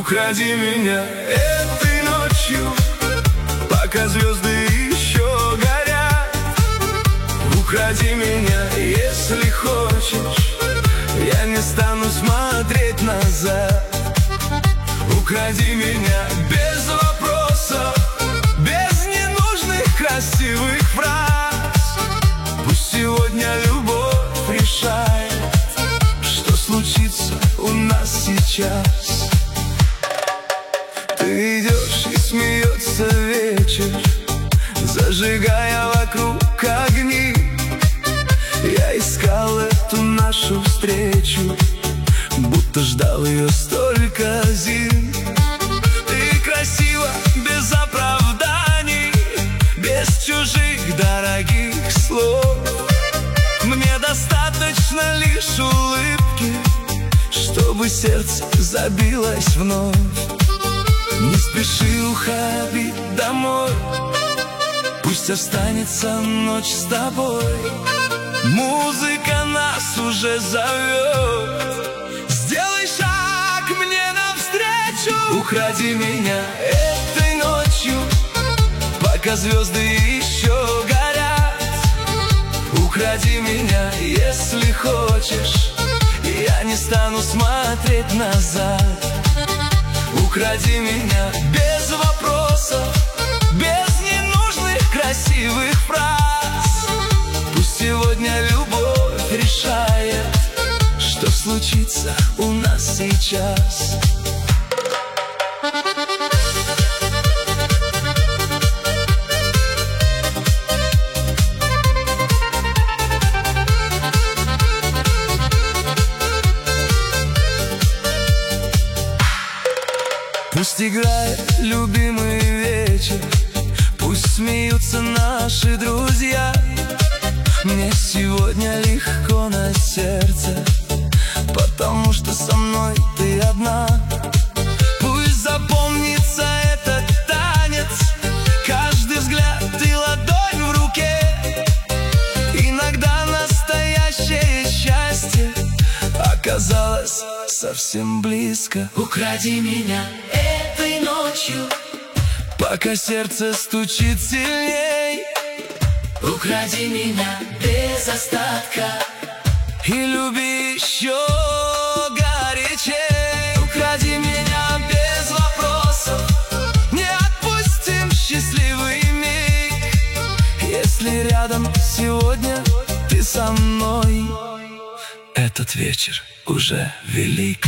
Укради меня этой ночью, пока звезды еще горят. Укради меня, если хочешь, я не стану смотреть назад. Укради меня без вопросов, без ненужных красивых фраз. Пусть сегодня любовь решает, что случится у нас сейчас. Ты идешь, и смеется вечер, зажигая вокруг огни. Я искал эту нашу встречу, будто ждал ее столько зим. Ты красива без оправданий, без чужих дорогих слов. Мне достаточно лишь улыбки, чтобы сердце забилось вновь. Не спеши уходить домой, пусть останется ночь с тобой. Музыка нас уже зовет, сделай шаг мне навстречу. Укради меня этой ночью, пока звезды еще горят. Укради меня, если хочешь, я не стану смотреть назад. Укради меня без вопросов, без ненужных красивых фраз. Пусть сегодня любовь решает, что случится у нас сейчас. Пусть играет любимый вечер, пусть смеются наши друзья. Мне сегодня легко на сердце, потому что со мной ты одна. Пусть запомнится этот танец, каждый взгляд и ладонь в руке. Иногда настоящее счастье оказалось совсем близко. Укради меня этой ночью, пока сердце стучит сильней. укради меня без остатка И люби еще горячей. Укради меня без вопросов, не отпустим счастливый миг. Если рядом сегодня ты со мной, этот вечер уже велик.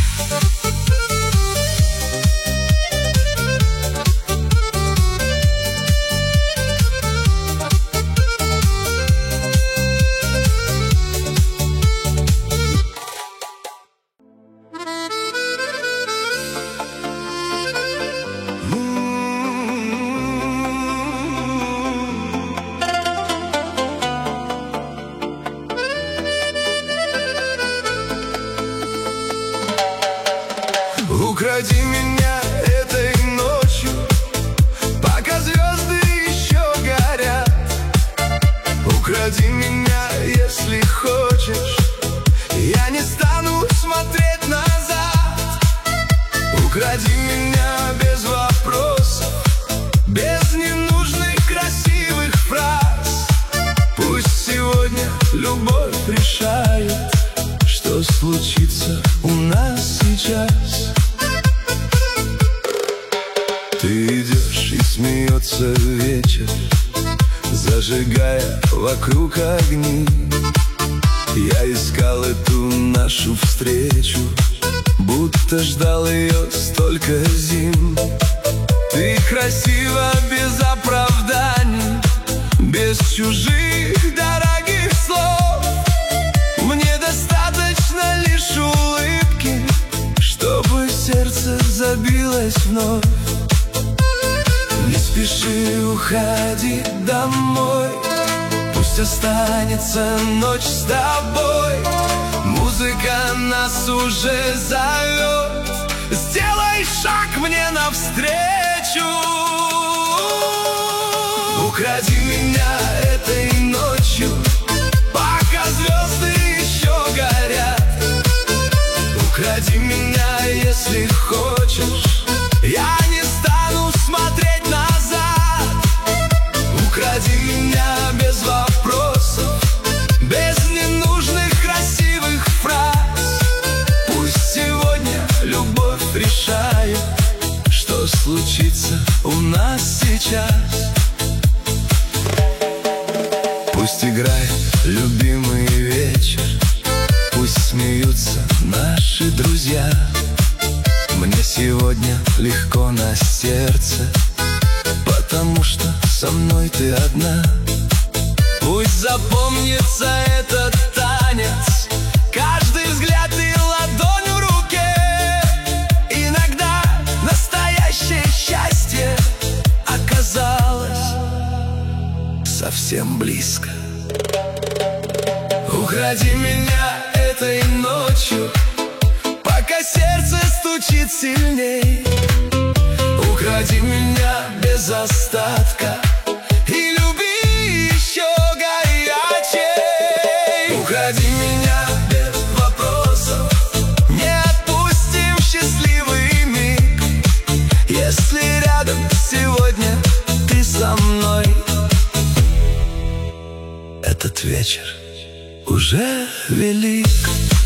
Укради меня этой ночью, пока звезды еще горят. Укради меня, если хочешь, я не стану смотреть назад. Укради меня без вопросов, без ненужных красивых фраз. Пусть сегодня любовь решает, что случится у нас сейчас. Ты идешь, и смеется вечер, зажигая вокруг огни. Я искал эту нашу встречу, будто ждал ее столько зим. Ты красива без оправданий, без чужих дорогих слов. Мне достаточно лишь улыбки, чтобы сердце забилось вновь. Не спеши уходить домой, пусть останется ночь с тобой. Музыка нас уже зовет, сделай шаг мне навстречу. Укради меня этой ночью, пока звезды еще горят. Укради меня меня, если хочешь. Я не стану смотреть назад. Укради меня без вопросов, без ненужных красивых фраз. Пусть сегодня любовь решает, что случится у нас сейчас. Пусть играет любимый вечер, пусть смеются наши друзья. Мне сегодня легко на сердце, потому что со мной ты одна. Пусть запомнится этот танец, каждый взгляд и ладонь в руке. Иногда настоящее счастье оказалось совсем близко. Укради меня этой ночью, пока сердце стучит сильней. Укради меня без остатка и люби еще горячей. Укради меня без вопросов, не отпустим счастливый миг. Если рядом сегодня ты со мной, этот вечер уже велик.